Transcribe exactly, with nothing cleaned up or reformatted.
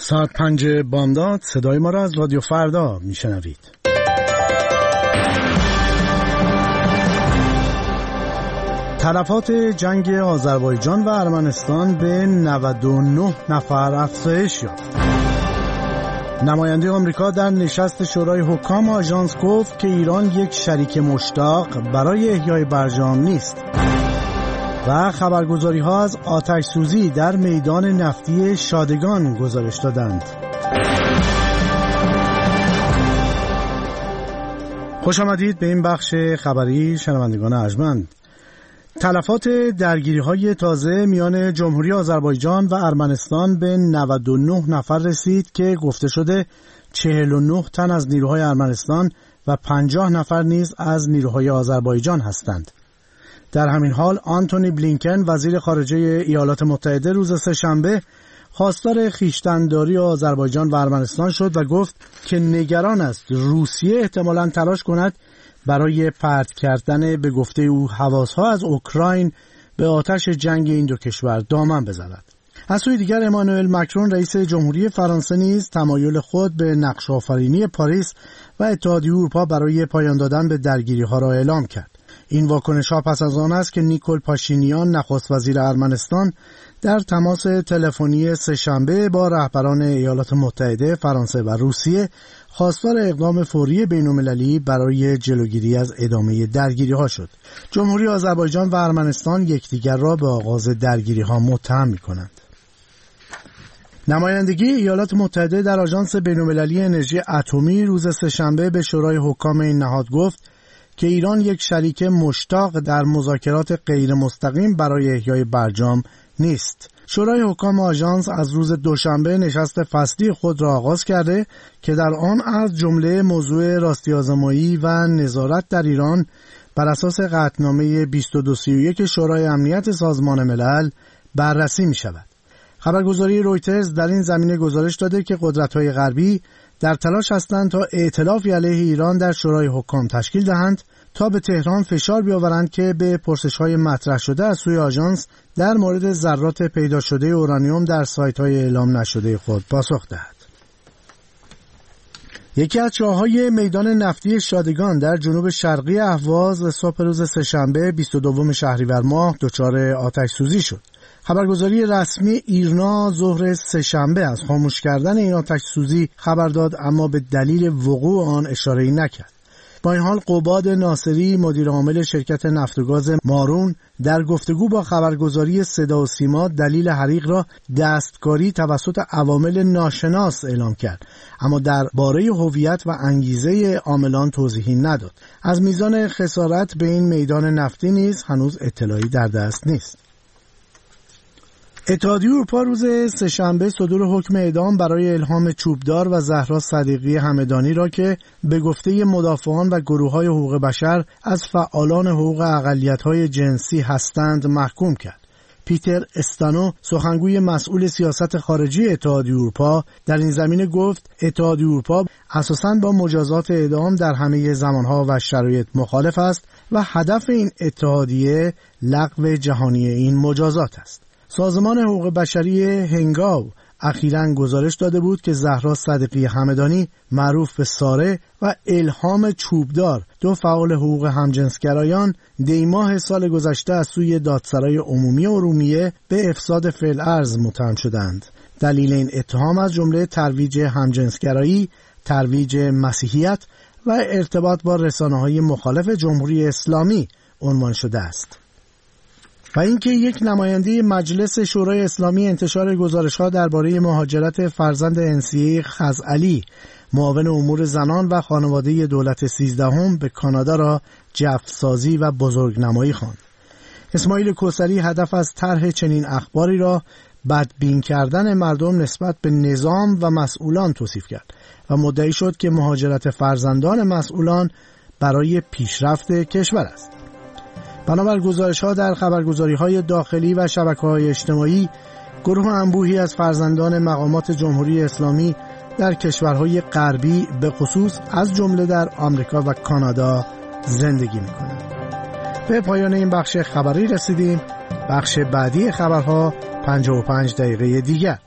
ساعت پنج بامداد صدای ما را از رادیو فردا میشنوید. تلفات جنگ آذربایجان و ارمنستان به نود و نه نفر افزایش یافت. نماینده آمریکا در نشست شورای حکام آژانس گفت که ایران یک شریک مشتاق برای احیای برجام نیست. و خبرگزاری‌ها از آتش سوزی در میدان نفتی شادگان گزارش دادند. خوش آمدید به این بخش خبری شنوندگان ارجمند. تلفات درگیری‌های تازه میان جمهوری آذربایجان و ارمنستان به نود و نه نفر رسید که گفته شده چهل و نه تن از نیروهای ارمنستان و پنجاه نفر نیز از نیروهای آذربایجان هستند. در همین حال آنتونی بلینکن وزیر خارجه ایالات متحده روز سه‌شنبه خواستار خویشتن‌داری آذربایجان و ارمنستان شد و گفت که نگران است روسیه احتمالاً تلاش کند برای پرت کردن به گفته او حواس‌ها از اوکراین به آتش جنگ این دو کشور دامن بزند. از سوی دیگر امانوئل مکرون رئیس جمهوری فرانسه نیز تمایل خود به نقش‌آفرینی پاریس و اتحادیه اروپا برای پایان دادن به درگیری‌ها را اعلام کرد. این واکنش‌ها پس از آن است که نیکول پاشینیان نخست وزیر ارمنستان در تماس تلفنی سه‌شنبه با رهبران ایالات متحده، فرانسه و روسیه خواستار اقدام فوری بین‌المللی برای جلوگیری از ادامه درگیری‌ها شد. جمهوری آذربایجان و ارمنستان یکدیگر را به آغاز درگیری‌ها متهم می‌کنند. نمایندگی ایالات متحده در آژانس بین‌المللی انرژی اتمی روز سه‌شنبه به شورای حکام این نهاد گفت که ایران یک شریک مشتاق در مذاکرات غیر مستقیم برای احیای برجام نیست. شورای حکام آژانس از روز دوشنبه نشست فصلی خود را آغاز کرده که در آن از جمله موضوع راستی‌آزمایی و نظارت در ایران بر اساس قطعنامه بیست و دو سی و یک شورای امنیت سازمان ملل بررسی می شود. خبرگزاری رویترز در این زمینه گزارش داده که قدرت‌های غربی در تلاش هستند تا ائتلافی علیه ایران در شورای حکام تشکیل دهند تا به تهران فشار بیاورند که به پرسش‌های مطرح شده از سوی آژانس در مورد ذرات پیدا شده اورانیوم در سایت‌های اعلام نشده خود پاسخ دهد. یکی از چاه‌های میدان نفتی شادگان در جنوب شرقی اهواز صبح روز سه‌شنبه بیست و دوم شهریور ماه دچار آتش سوزی شد. خبرگزاری رسمی ایرنا ظهر سه‌شنبه از خاموش کردن این آتش سوزی خبر داد، اما به دلیل وقوع آن اشاره‌ای نکرد. با این حال قباد ناصری مدیر عامل شرکت نفت و گاز مارون در گفتگو با خبرگزاری صدا و سیما دلیل حریق را دستکاری توسط عوامل ناشناس اعلام کرد، اما درباره هویت و انگیزه عاملان توضیحی نداد. از میزان خسارت به این میدان نفتی نیز هنوز اطلاعی در دست نیست. اتحادیه اروپا روز سه‌شنبه صدور حکم اعدام برای الهام چوبدار و زهرا صدیقی همدانی را که به گفته مدافعان و گروه‌های حقوق بشر از فعالان حقوق اقلیت‌های جنسی هستند محکوم کرد. پیتر استانو سخنگوی مسئول سیاست خارجی اتحادیه اروپا در این زمینه گفت اتحادیه اروپا اساساً با مجازات اعدام در همه زمانها و شرایط مخالف است و هدف این اتحادیه لغو جهانی این مجازات است. سازمان حقوق بشری هنگاو اخیراً گزارش داده بود که زهرا صدیقی همدانی معروف به ساره و الهام چوبدار، دو فعال حقوق همجنسگرایان، دی ماه سال گذشته از سوی دادسرای عمومی ارومیه به افساد فعل‌ارض متهم شدند. دلیل این اتهام از جمله ترویج همجنسگرایی، ترویج مسیحیت و ارتباط با رسانه‌های مخالف جمهوری اسلامی عنوان شده است. و اینکه یک نماینده مجلس شورای اسلامی انتشار گزارش‌ها درباره مهاجرت فرزند انسیه خزعلی، معاون امور زنان و خانواده دولت سیزدهم به کانادا را جفسازی و بزرگنمایی خواند. اسماعیل کوثری هدف از طرح چنین اخباری را بدبین کردن مردم نسبت به نظام و مسئولان توصیف کرد و مدعی شد که مهاجرت فرزندان مسئولان برای پیشرفت کشور است. بنابر گزارش‌ها در خبرگزاری‌های داخلی و شبکه‌های اجتماعی، گروه انبوهی از فرزندان مقامات جمهوری اسلامی در کشورهای غربی به خصوص از جمله در آمریکا و کانادا زندگی می‌کنند. به پایان این بخش خبری رسیدیم. بخش بعدی خبرها پنجاه و پنج دقیقه دیگر.